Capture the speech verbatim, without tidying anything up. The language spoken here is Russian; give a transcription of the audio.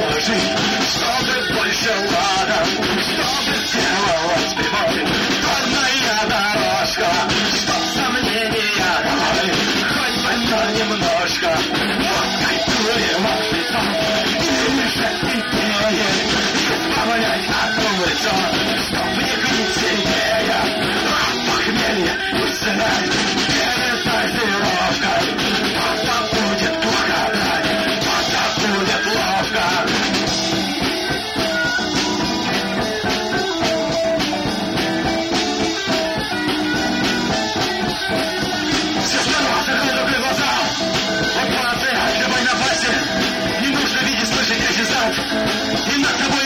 жизнь, чтобы больше лада, чтобы сделалось прямой. Трудная дорожка, чтоб сомнения давай, хоть бы но немножко. Вот кайфуем от бетон, или же идея, избавлять от улица, чтоб не пить сильнее, от похмелья и знать, перезагрузка. Вот будет плохо, вот будет ловко. Не нужно видеть, слышать, осязать. Не над тобой